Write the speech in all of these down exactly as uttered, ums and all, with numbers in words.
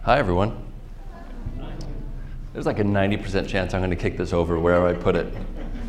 Hi, everyone. There's like a ninety percent chance I'm going to kick this over wherever I put it.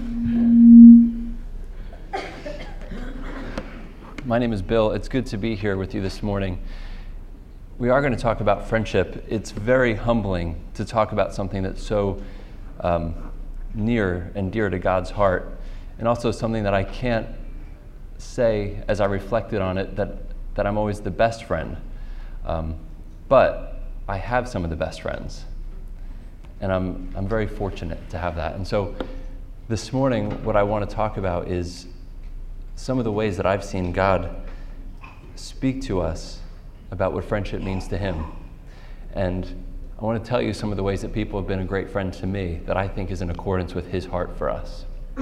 My name is Bill. It's good to be here with you this morning. We are going to talk about friendship. It's very humbling to talk about something that's so um, near and dear to God's heart, and also something that I can't say as I reflected on it that, that I'm always the best friend. Um, but I have some of the best friends, and I'm I'm very fortunate to have that. And so this morning, what I want to talk about is some of the ways that I've seen God speak to us about what friendship means to him. And I want to tell you some of the ways that people have been a great friend to me that I think is in accordance with his heart for us.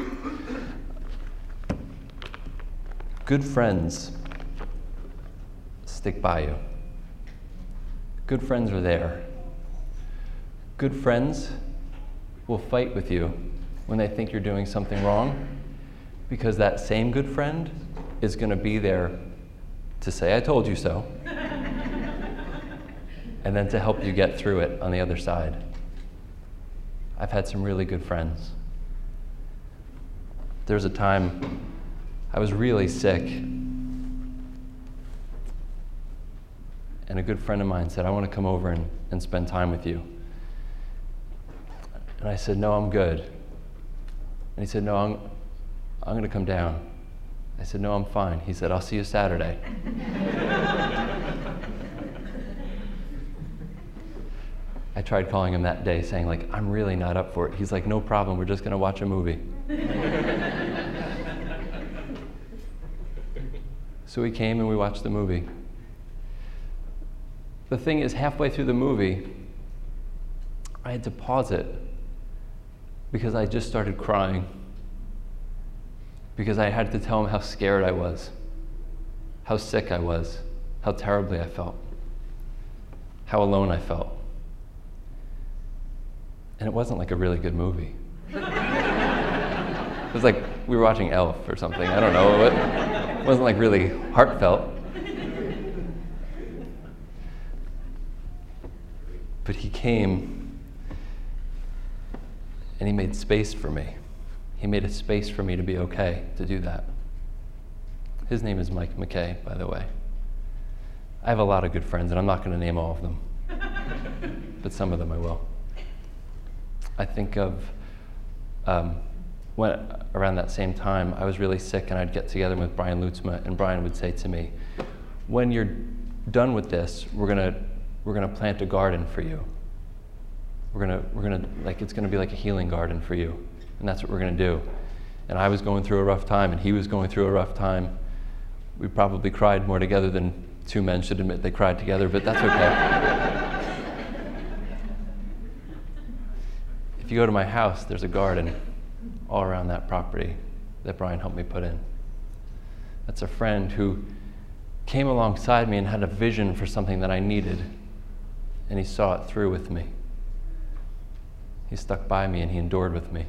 Good friends stick by you. Good friends are there. Good friends will fight with you when they think you're doing something wrong, because that same good friend is going to be there to say, I told you so, and then to help you get through it on the other side. I've had some really good friends. There was a time I was really sick, and a good friend of mine said, I want to come over and, and spend time with you. And I said, no, I'm good. And he said, no, I'm, I'm going to come down. I said, no, I'm fine. He said, I'll see you Saturday. I tried calling him that day saying, like, I'm really not up for it. He's like, no problem, we're just going to watch a movie. So we came and we watched the movie. The thing is, halfway through the movie, I had to pause it because I just started crying. Because I had to tell him how scared I was, how sick I was, how terribly I felt, how alone I felt. And it wasn't like a really good movie. It was like we were watching Elf or something. I don't know. It wasn't like really heartfelt. But he came and he made space for me. He made a space for me to be okay to do that. His name is Mike McKay, by the way. I have a lot of good friends, and I'm not going to name all of them, but some of them I will. I think of um, when around that same time, I was really sick, and I'd get together with Brian Lutzma, and Brian would say to me, when you're done with this, we're going to we're going to plant a garden for you. We're going to we're going to like it's going to be like a healing garden for you. And that's what we're going to do. And I was going through a rough time, and he was going through a rough time. We probably cried more together than two men should admit they cried together, but that's okay. If you go to my house, there's a garden all around that property that Brian helped me put in. That's a friend who came alongside me and had a vision for something that I needed, and he saw it through with me. He stuck by me, and he endured with me.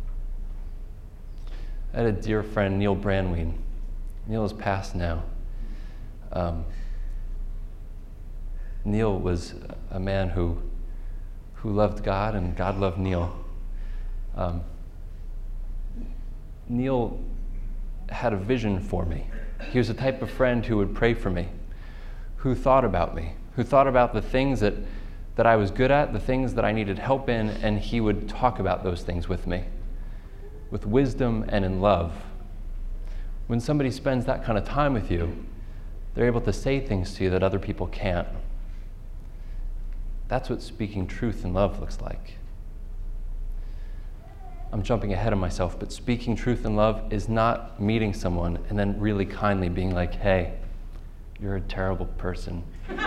I had a dear friend, Neil Brandwein. Neil is passed now. Um, Neil was a man who who loved God, and God loved Neil. Um, Neil had a vision for me. He was the type of friend who would pray for me, who thought about me, who thought about the things that, that I was good at, the things that I needed help in, and he would talk about those things with me, with wisdom and in love. When somebody spends that kind of time with you, they're able to say things to you that other people can't. That's what speaking truth in love looks like. I'm jumping ahead of myself, but speaking truth in love is not meeting someone and then really kindly being like, hey, you're a terrible person.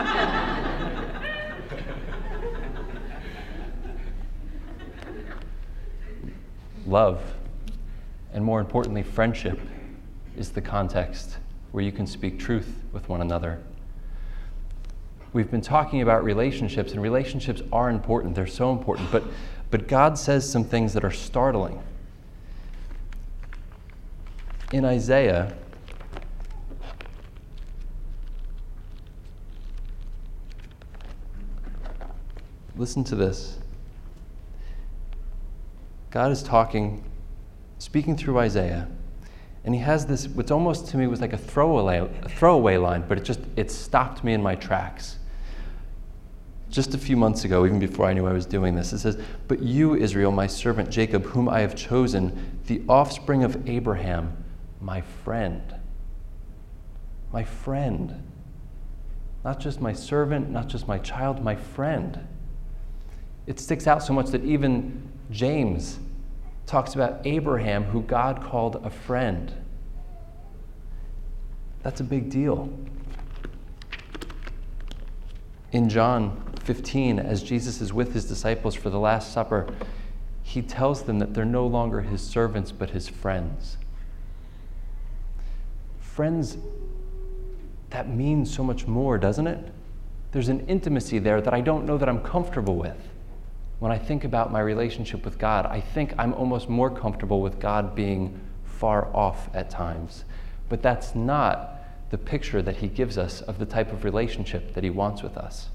Love, and more importantly, friendship, is the context where you can speak truth with one another. We've been talking about relationships, and relationships are important. They're so important, but, but God says some things that are startling. In Isaiah, Listen to this. God is talking, speaking through Isaiah, and he has this, what's almost to me was like a throwaway, a throwaway line, but it just, it stopped me in my tracks. Just a few months ago, even before I knew I was doing this, it says, "But you, Israel, my servant Jacob, whom I have chosen, the offspring of Abraham, my friend." My friend. Not just my servant, not just my child, my friend. It sticks out so much that even James talks about Abraham, who God called a friend. That's a big deal. In John fifteen, as Jesus is with his disciples for the Last Supper, he tells them that they're no longer his servants, but his friends. Friends, that means so much more, doesn't it? There's an intimacy there that I don't know that I'm comfortable with. When I think about my relationship with God, I think I'm almost more comfortable with God being far off at times. But that's not the picture that he gives us of the type of relationship that he wants with us.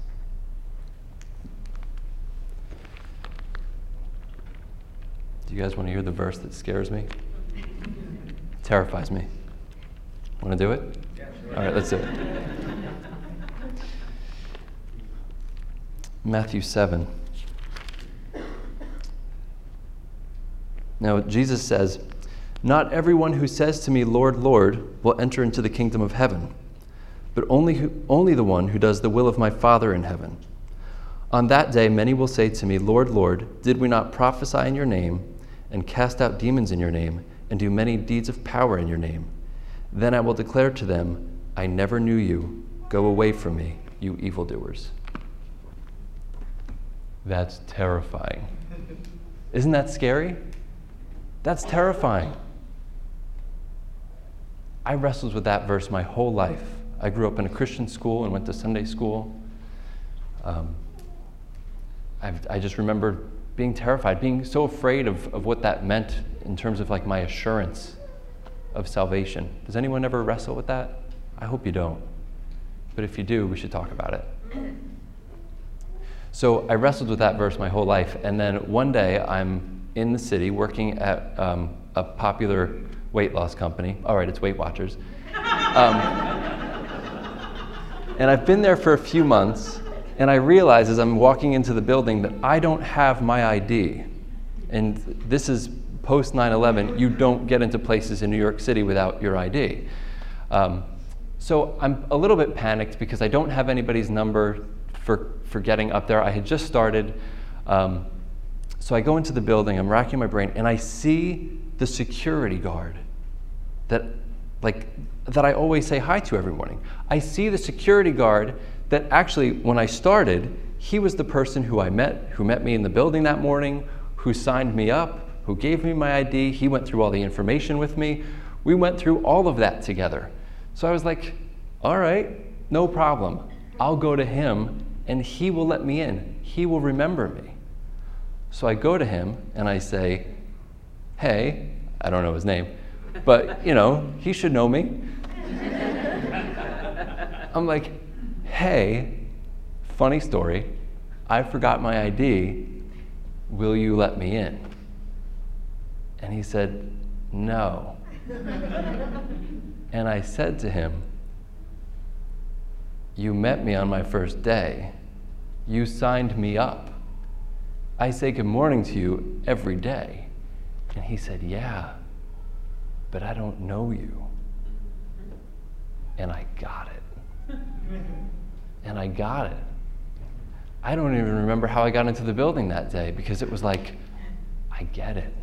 Do you guys want to hear the verse that scares me? Terrifies me. Want to do it? Yeah, sure. All right, let's do it. Matthew seven. Now, Jesus says, "Not everyone who says to me, 'Lord, Lord,' will enter into the kingdom of heaven, but only, who, only the one who does the will of my Father in heaven. On that day, many will say to me, 'Lord, Lord, did we not prophesy in your name, and cast out demons in your name, and do many deeds of power in your name?' Then I will declare to them, 'I never knew you. Go away from me, you evildoers.'" That's terrifying. Isn't that scary? That's terrifying. I wrestled with that verse my whole life. I grew up in a Christian school and went to Sunday school. Um, I've, I just remember being terrified, being so afraid of, of what that meant in terms of like my assurance of salvation. Does anyone ever wrestle with that? I hope you don't. But if you do, we should talk about it. So I wrestled with that verse my whole life, and then one day I'm in the city working at um, a popular weight loss company. All right, it's Weight Watchers. Um, and I've been there for a few months, and I realize as I'm walking into the building that I don't have my I D. And this is post nine eleven, you don't get into places in New York City without your I D. Um, so I'm a little bit panicked because I don't have anybody's number for, for getting up there. I had just started. Um, so I go into the building, I'm racking my brain, and I see the security guard that, like, that I always say hi to every morning. I see the security guard that actually, when I started, he was the person who I met, who met me in the building that morning, who signed me up, who gave me my I D. He went through all the information with me. We went through all of that together. So I was like, all right, no problem. I'll go to him and he will let me in. He will remember me. So I go to him and I say, hey, I don't know his name, but you know, he should know me. I'm like, hey, funny story, I forgot my I D. Will you let me in? And he said, no. And I said to him, you met me on my first day. You signed me up. I say good morning to you every day. And he said, yeah, but I don't know you. And I got it. And I got it. I don't even remember how I got into the building that day because it was like, I get it.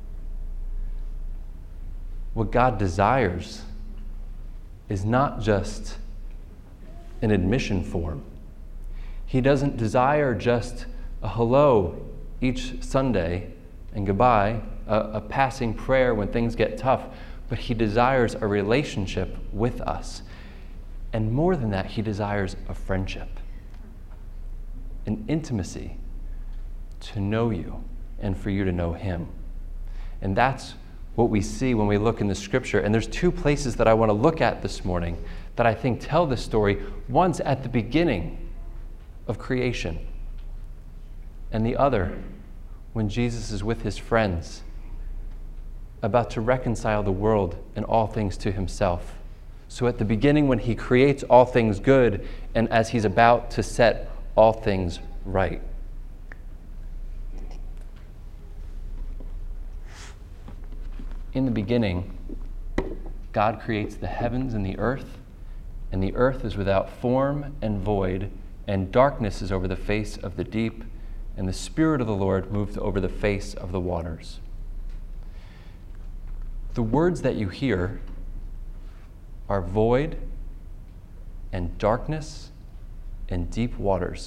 What God desires is not just an admission form. He doesn't desire just a hello each Sunday and goodbye, a, a passing prayer when things get tough, but he desires a relationship with us. And more than that, he desires a friendship, an intimacy to know you and for you to know him. And that's what we see when we look in the scripture. And there's two places that I want to look at this morning that I think tell this story. One's at the beginning of creation. and the other when Jesus is with his friends, about to reconcile the world and all things to himself. So at the beginning, when he creates all things good, and as he's about to set all things right. In the beginning, God creates the heavens and the earth, and the earth is without form and void, and darkness is over the face of the deep, and the Spirit of the Lord moved over the face of the waters. The words that you hear are void and darkness and deep waters.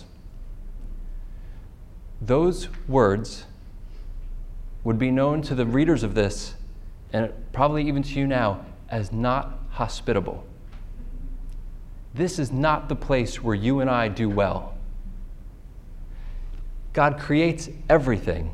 Those words would be known to the readers of this, and probably even to you now, as not hospitable. This is not the place where you and I do well. God creates everything,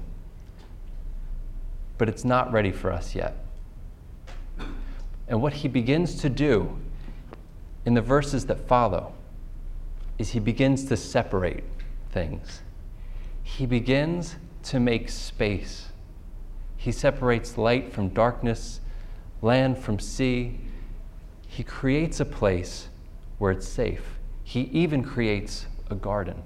but it's not ready for us yet. And what he begins to do in the verses that follow is he begins to separate things. He begins to make space. He separates light from darkness, land from sea. He creates a place where it's safe. He even creates a garden.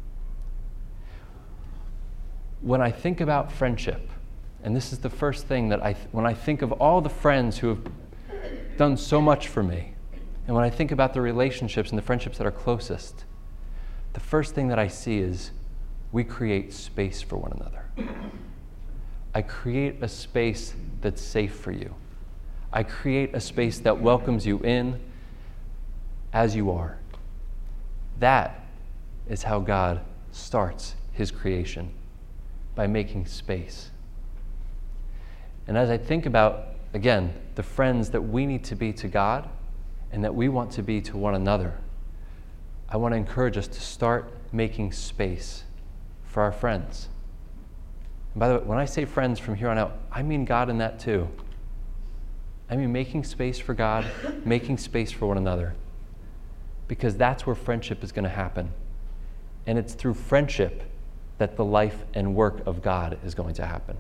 When I think about friendship, and this is the first thing that I, when I think of all the friends who have done so much for me, and when I think about the relationships and the friendships that are closest, the first thing that I see is we create space for one another. I create a space that's safe for you. I create a space that welcomes you in as you are. That is how God starts his creation, by making space. And as I think about, again, the friends that we need to be to God and that we want to be to one another, I want to encourage us to start making space for our friends. And by the way, when I say friends from here on out, I mean God in that too. I mean making space for God, making space for one another, because that's where friendship is going to happen. And it's through friendship that the life and work of God is going to happen.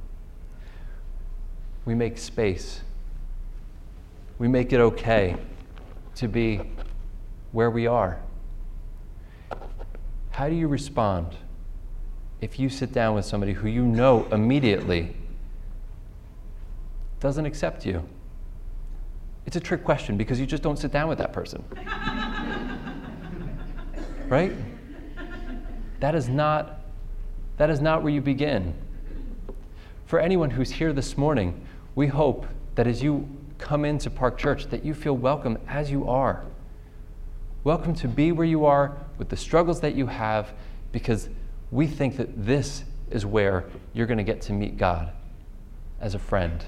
We make space. We make it okay to be where we are. How do you respond if you sit down with somebody who you know immediately doesn't accept you? It's a trick question because you just don't sit down with that person. Right? That is not, that is not where you begin. For anyone who's here this morning, we hope that as you come into Park Church, that you feel welcome as you are. Welcome to be where you are with the struggles that you have, because we think that this is where you're going to get to meet God as a friend.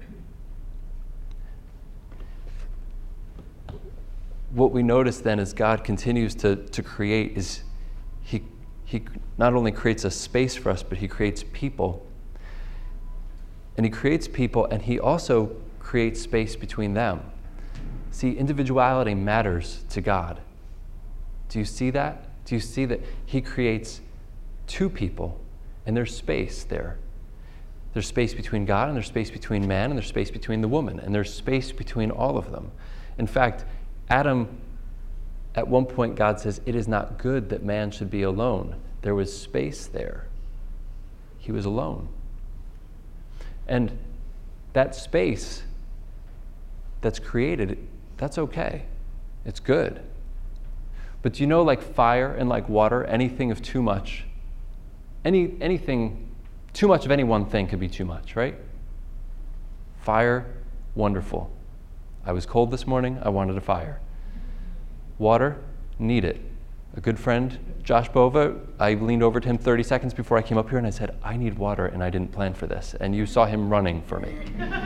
What we notice then as God continues to, to create is he, he not only creates a space for us, but he creates people. And he creates people, and he also creates space between them. See, individuality matters to God. Do you see that? Do you see that he creates two people, and there's space there? There's space between God, and there's space between man, and there's space between the woman, and there's space between all of them. In fact, Adam, at one point, God says, "It is not good that man should be alone." There was space there. He was alone. And that space that's created, that's okay. It's good. But do you know, like fire and like water, anything of too much, any anything, too much of any one thing could be too much, right? Fire, wonderful. I was cold this morning, I wanted a fire. Water, need it. A good friend, Josh Bova, I leaned over to him thirty seconds before I came up here and I said, "I need water and I didn't plan for this." And you saw him running for me.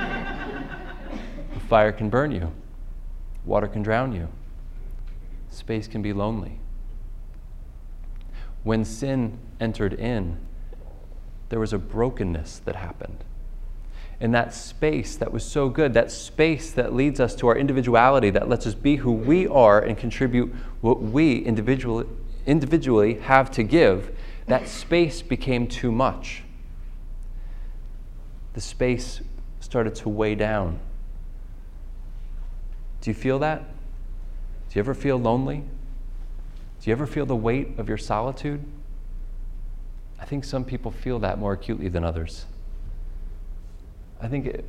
Fire can burn you. Water can drown you. Space can be lonely. When sin entered in, there was a brokenness that happened. And that space that was so good, that space that leads us to our individuality, that lets us be who we are and contribute what we individually, individually have to give, That space became too much. The space started to weigh down. Do you feel that? Do you ever feel lonely? Do you ever feel the weight of your solitude? I think some people feel that more acutely than others. I think it,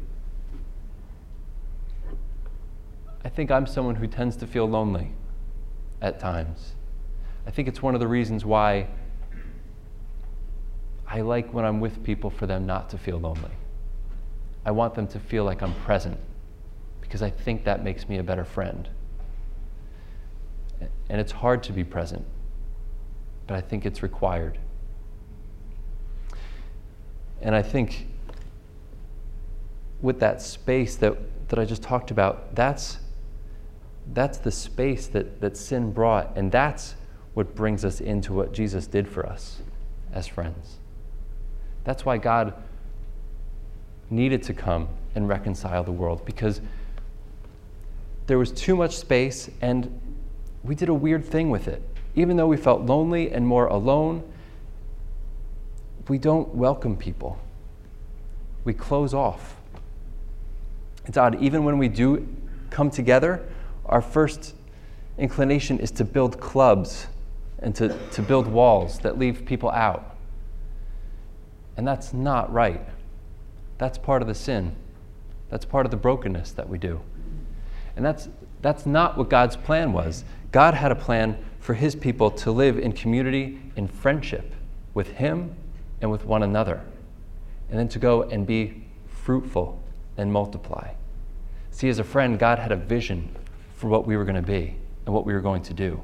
I think I'm someone who tends to feel lonely at times. I think it's one of the reasons why I like when I'm with people for them not to feel lonely. I want them to feel like I'm present because I think that makes me a better friend. And it's hard to be present, but I think it's required. And I think with that space that, that I just talked about, that's, that's the space that, that sin brought, and that's what brings us into what Jesus did for us as friends. That's why God needed to come and reconcile the world, because there was too much space and we did a weird thing with it. Even though we felt lonely and more alone, we don't welcome people. We close off. It's odd, even when we do come together, our first inclination is to build clubs and to, to build walls that leave people out. And that's not right. That's part of the sin. That's part of the brokenness that we do. And that's that's not what God's plan was. God had a plan for his people to live in community, in friendship with him and with one another, and then to go and be fruitful and multiply. See, as a friend, God had a vision for what we were going to be and what we were going to do.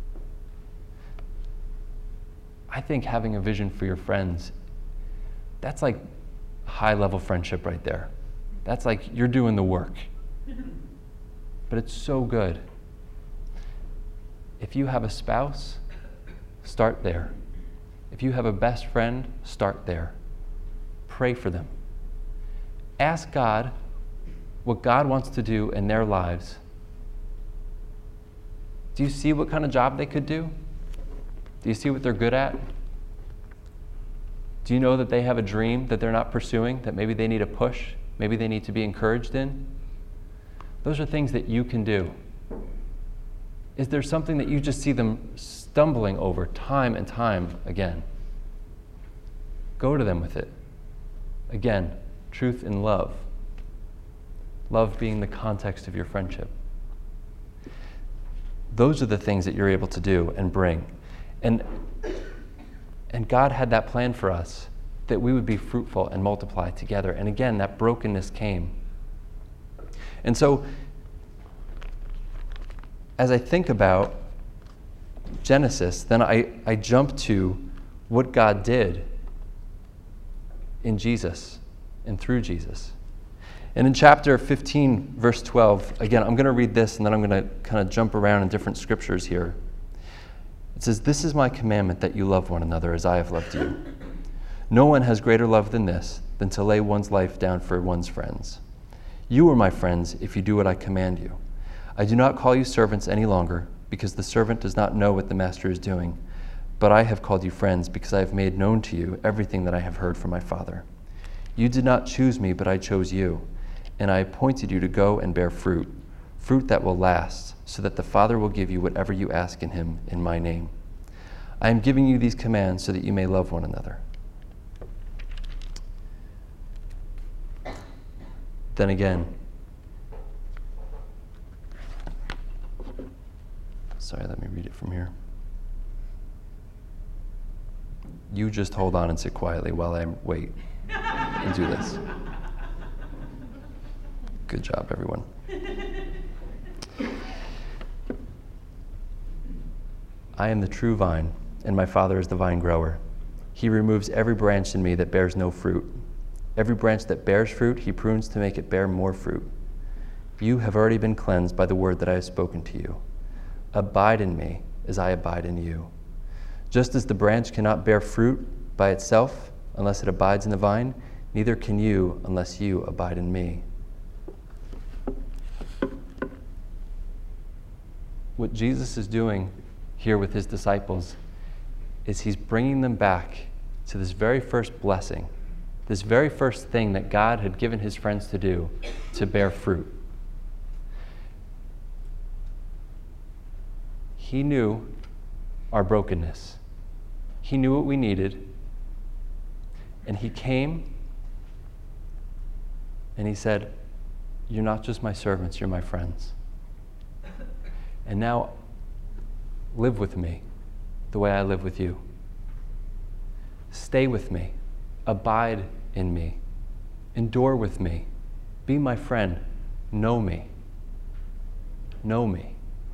I think having a vision for your friends, that's like high-level friendship right there. That's like you're doing the work. But it's so good. If you have a spouse, start there. If you have a best friend, start there. Pray for them. Ask God what God wants to do in their lives. Do you see what kind of job they could do? Do you see what they're good at? Do you know that they have a dream that they're not pursuing, that maybe they need a push, maybe they need to be encouraged in? Those are things that you can do. Is there something that you just see them stumbling over time and time again? Go to them with it. Again, truth and love. Love being the context of your friendship. Those are the things that you're able to do and bring. And, and God had that plan for us, that we would be fruitful and multiply together. And again, that brokenness came. And so, as I think about Genesis, then I, I jump to what God did in Jesus and through Jesus. And in chapter fifteen, verse twelve, again, I'm going to read this and then I'm going to kind of jump around in different scriptures here. It says, "This is my commandment, that you love one another as I have loved you. No one has greater love than this, than to lay one's life down for one's friends. You are my friends if you do what I command you. I do not call you servants any longer, because the servant does not know what the master is doing. But I have called you friends, because I have made known to you everything that I have heard from my Father. You did not choose me, but I chose you, and I appointed you to go and bear fruit, fruit that will last, so that the Father will give you whatever you ask in him in my name. I am giving you these commands so that you may love one another." Then again, sorry, let me read it from here. You just hold on and sit quietly while I wait and do this. Good job, everyone. I am the true vine, and my Father is the vine grower. He removes every branch in me that bears no fruit. Every branch that bears fruit, he prunes to make it bear more fruit. You have already been cleansed by the word that I have spoken to you. Abide in me as I abide in you. Just as the branch cannot bear fruit by itself unless it abides in the vine, neither can you unless you abide in me. What Jesus is doing here with his disciples is he's bringing them back to this very first blessing, this very first thing that God had given his friends to do, to bear fruit. He knew our brokenness. He knew what we needed. And he came and he said, "You're not just my servants, you're my friends. And now live with me the way I live with you. Stay with me. Abide in me. Endure with me. Be my friend. Know me. Know me.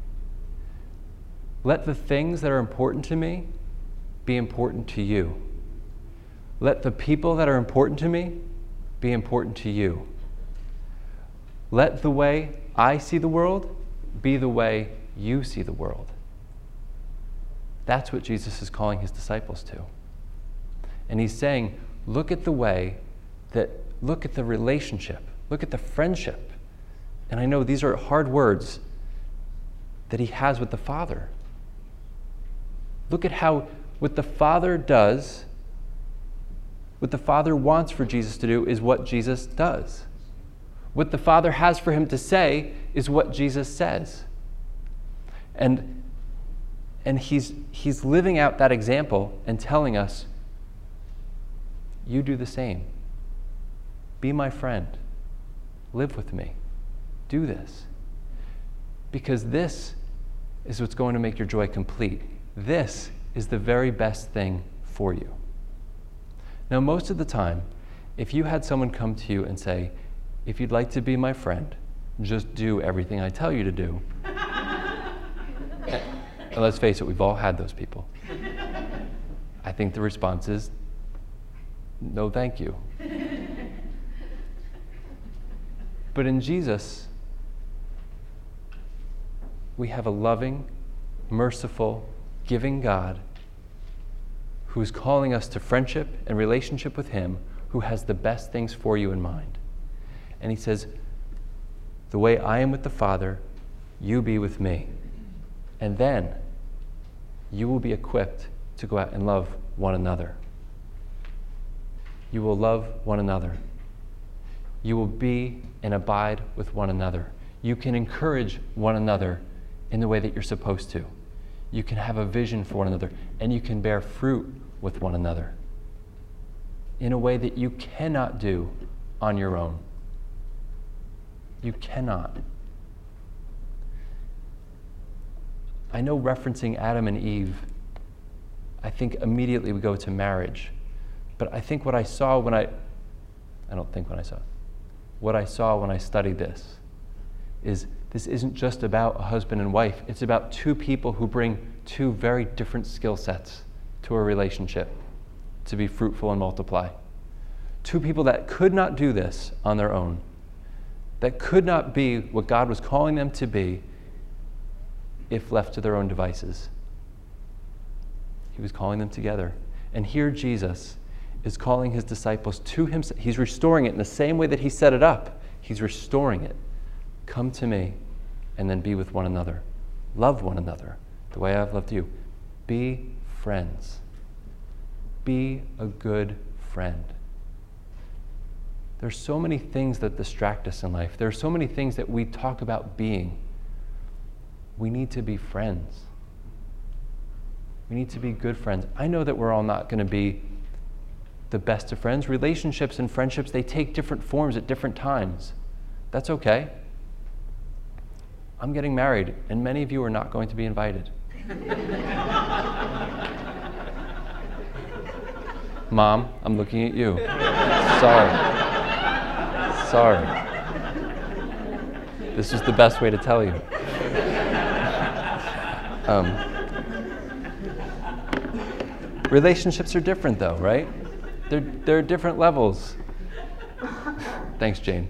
Let the things that are important to me be important to you. Let the people that are important to me be important to you. Let the way I see the world be the way you see the world." That's what Jesus is calling his disciples to. And he's saying, look at the way that, look at the relationship, look at the friendship. And I know these are hard words that he has with the Father. Look at how what the Father does, what the Father wants for Jesus to do is what Jesus does. What the Father has for him to say is what Jesus says. And, and he's, he's living out that example and telling us, you do the same. Be my friend. Live with me. Do this. Because this is what's going to make your joy complete. This is the very best thing for you. Now, most of the time, if you had someone come to you and say, if you'd like to be my friend, just do everything I tell you to do. And let's face it, we've all had those people. I think the response is, no, thank you. But in Jesus, we have a loving, merciful, giving God who is calling us to friendship and relationship with him, who has the best things for you in mind. And he says, the way I am with the Father, you be with me. And then you will be equipped to go out and love one another. You will love one another. You will be and abide with one another. You can encourage one another in the way that you're supposed to. You can have a vision for one another, and you can bear fruit with one another in a way that you cannot do on your own. You cannot. I know referencing Adam and Eve, I think immediately we go to marriage. But I think what I saw when I, I don't think when I saw, what I saw when I studied this is this isn't just about a husband and wife. It's about two people who bring two very different skill sets to a relationship to be fruitful and multiply. Two people that could not do this on their own, that could not be what God was calling them to be if left to their own devices. He was calling them together. And here Jesus is calling his disciples to himself. He's restoring it in the same way that he set it up. He's restoring it. Come to me and then be with one another. Love one another the way I've loved you. Be friends. Be a good friend. There's so many things that distract us in life. There are so many things that we talk about being. We need to be friends. We need to be good friends. I know that we're all not going to be the best of friends. Relationships and friendships, they take different forms at different times. That's okay. I'm getting married, and many of you are not going to be invited. Mom, I'm looking at you. Sorry. Sorry. This is the best way to tell you. Um, relationships are different, though, right? They're, they're different levels. Thanks, Jane.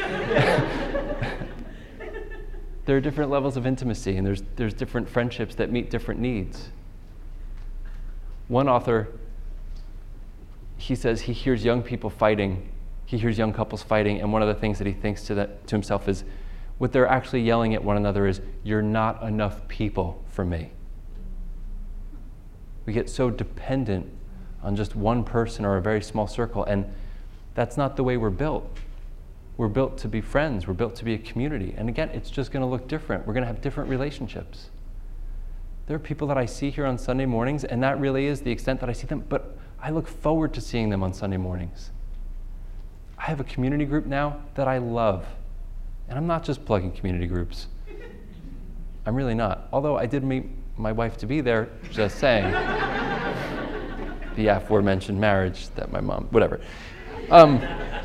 There are different levels of intimacy, and there's, there's different friendships that meet different needs. One author, he says he hears young people fighting, he hears young couples fighting, and one of the things that he thinks to, that, to himself is, what they're actually yelling at one another is, you're not enough people for me. We get so dependent on just one person or a very small circle, and that's not the way we're built. We're built to be friends. We're built to be a community. And again, it's just going to look different. We're going to have different relationships. There are people that I see here on Sunday mornings, and that really is the extent that I see them, but I look forward to seeing them on Sunday mornings. I have a community group now that I love. And I'm not just plugging community groups. I'm really not. Although I did meet my wife to be there, just saying. The aforementioned marriage that my mom, whatever. Um,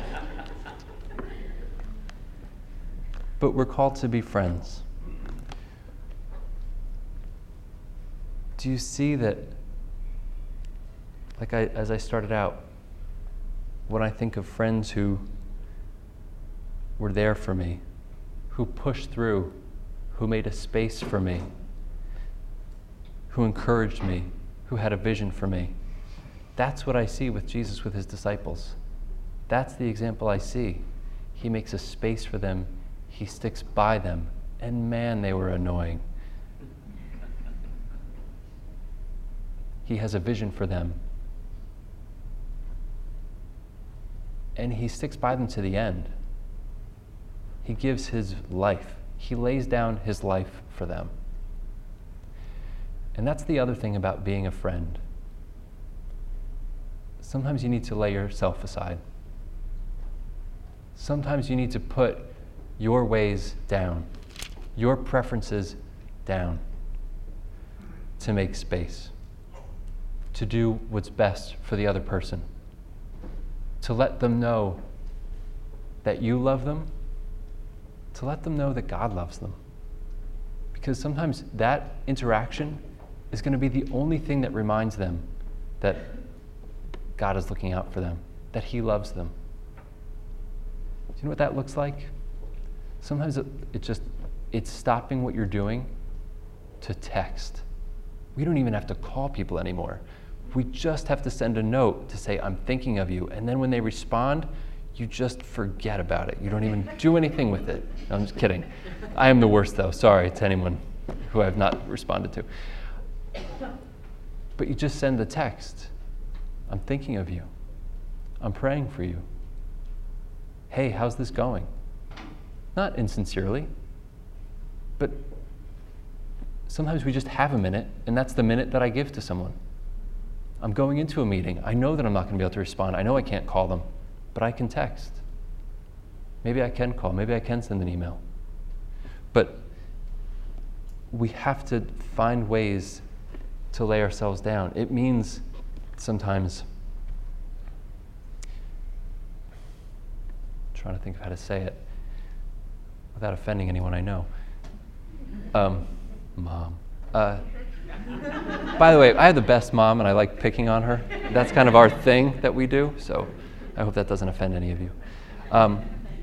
but we're called to be friends. Do you see that, like I, as I started out, when I think of friends who were there for me, who pushed through, who made a space for me, who encouraged me, who had a vision for me, that's what I see with Jesus with his disciples. That's the example I see. He makes a space for them. He sticks by them. And man, they were annoying. He has a vision for them. And he sticks by them to the end. He gives his life. He lays down his life for them. And that's the other thing about being a friend. Sometimes you need to lay yourself aside. Sometimes you need to put your ways down, your preferences down, to make space, to do what's best for the other person, to let them know that you love them, to let them know that God loves them. Because sometimes that interaction is going to be the only thing that reminds them that God is looking out for them, that he loves them. Do you know what that looks like? Sometimes it, it just, it's stopping what you're doing to text. We don't even have to call people anymore. We just have to send a note to say, I'm thinking of you. And then when they respond, you just forget about it. You don't even do anything with it. No, I'm just kidding. I am the worst, though. Sorry to anyone who I have not responded to. But you just send the text. I'm thinking of you. I'm praying for you. Hey, how's this going? Not insincerely, but sometimes we just have a minute, and that's the minute that I give to someone. I'm going into a meeting. I know that I'm not going to be able to respond. I know I can't call them, but I can text. Maybe I can call. Maybe I can send an email. But we have to find ways to lay ourselves down. It means sometimes, I'm trying to think of how to say it without offending anyone I know. Um, mom. Uh, by the way, I have the best mom, and I like picking on her. That's kind of our thing that we do, so I hope that doesn't offend any of you. Um,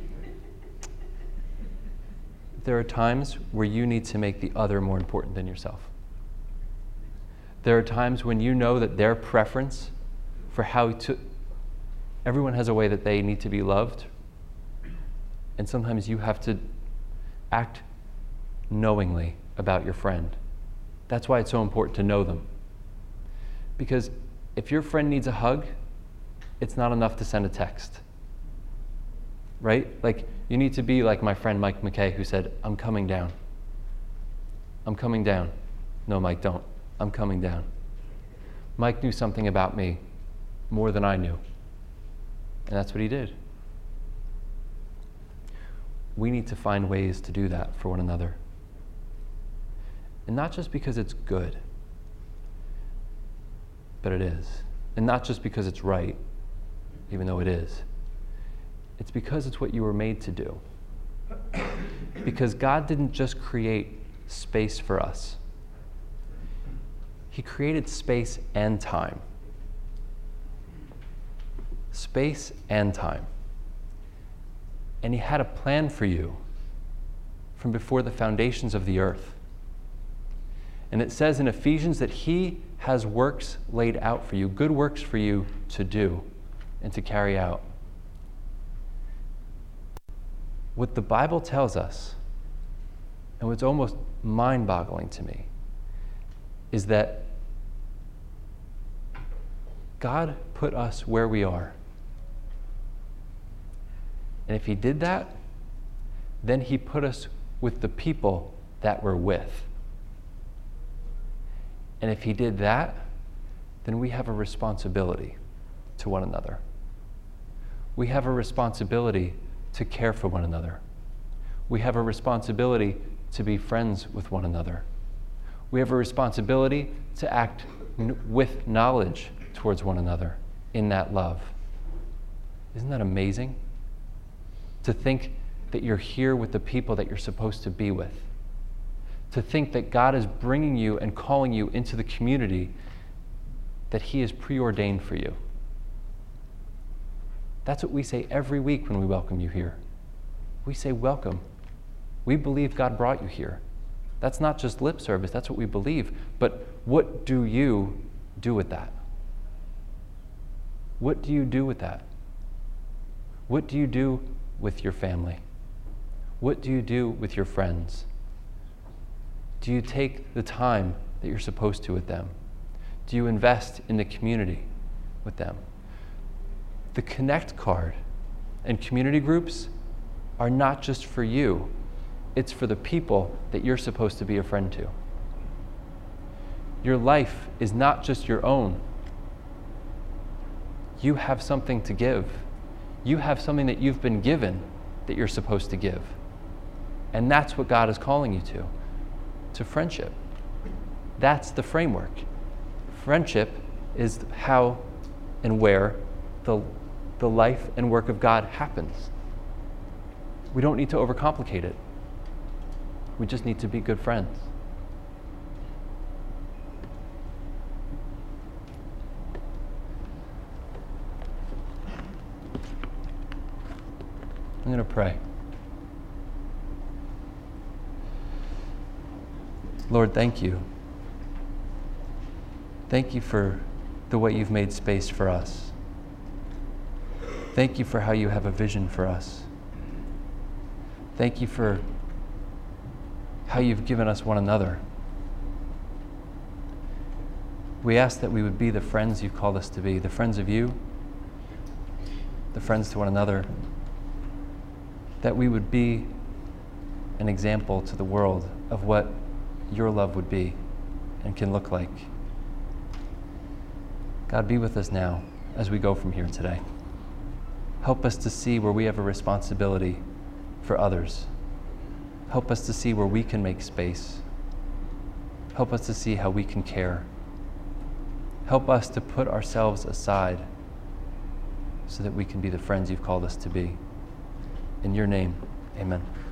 there are times where you need to make the other more important than yourself. There are times when you know that their preference for how to, everyone has a way that they need to be loved, and sometimes you have to act knowingly about your friend. That's why it's so important to know them. Because if your friend needs a hug, it's not enough to send a text. Right? Like, you need to be like my friend Mike McKay, who said, I'm coming down. I'm coming down. No, Mike, don't. I'm coming down. Mike knew something about me more than I knew. And that's what he did. We need to find ways to do that for one another. And not just because it's good, but it is. And not just because it's right, even though it is. It's because it's what you were made to do. Because God didn't just create space for us. He created space and time. Space and time. And he had a plan for you from before the foundations of the earth. And it says in Ephesians that he has works laid out for you, good works for you to do and to carry out. What the Bible tells us, and what's almost mind-boggling to me, is that God put us where we are. And if he did that, then he put us with the people that we're with. And if he did that, then we have a responsibility to one another. We have a responsibility to care for one another. We have a responsibility to be friends with one another. We have a responsibility to act n- with knowledge towards one another in that love. Isn't that amazing? To think that you're here with the people that you're supposed to be with. To think that God is bringing you and calling you into the community that he has preordained for you. That's what we say every week when we welcome you here. We say, welcome. We believe God brought you here. That's not just lip service, that's what we believe. But what do you do with that? What do you do with that? What do you do with your family? What do you do with your friends? Do you take the time that you're supposed to with them? Do you invest in the community with them? The Connect card and community groups are not just for you. It's for the people that you're supposed to be a friend to. Your life is not just your own. You have something to give. You have something that you've been given that you're supposed to give. And that's what God is calling you to, to friendship. That's the framework. Friendship is how and where the, the life and work of God happens. We don't need to overcomplicate it. We just need to be good friends. I'm going to pray. Lord, thank you. Thank you for the way you've made space for us. Thank you for how you have a vision for us. Thank you for how you've given us one another. We ask that we would be the friends you've called us to be, the friends of you, the friends to one another, that we would be an example to the world of what your love would be and can look like. God, be with us now as we go from here today. Help us to see where we have a responsibility for others. Help us to see where we can make space. Help us to see how we can care. Help us to put ourselves aside so that we can be the friends you've called us to be. In your name, amen.